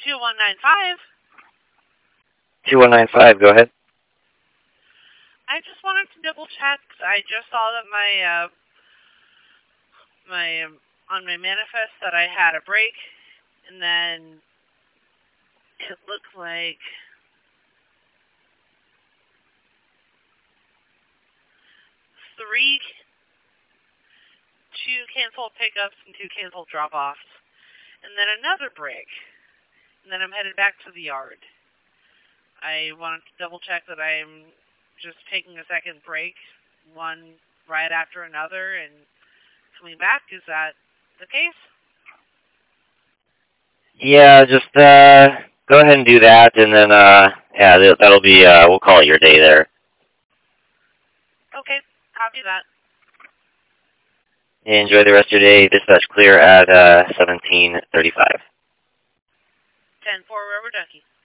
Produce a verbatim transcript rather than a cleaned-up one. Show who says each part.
Speaker 1: two one nine five.
Speaker 2: two one nine five, go ahead.
Speaker 1: I just wanted to double check. I just saw that my, uh, my, um, on my manifest that I had a break, and then it looked like three, two canceled pickups and two canceled drop-offs, and then another break, and then I'm headed back to the yard. I wanted to double check that I'm just taking a second break, one right after another, and coming back. Is that the case?
Speaker 2: Yeah, just uh, go ahead and do that, and then uh, yeah, that'll be uh, we'll call it your day there.
Speaker 1: Okay, copy that.
Speaker 2: Enjoy the rest of your day. Dispatch clear at uh, seventeen thirty-five.
Speaker 1: ten four Rubber Ducky.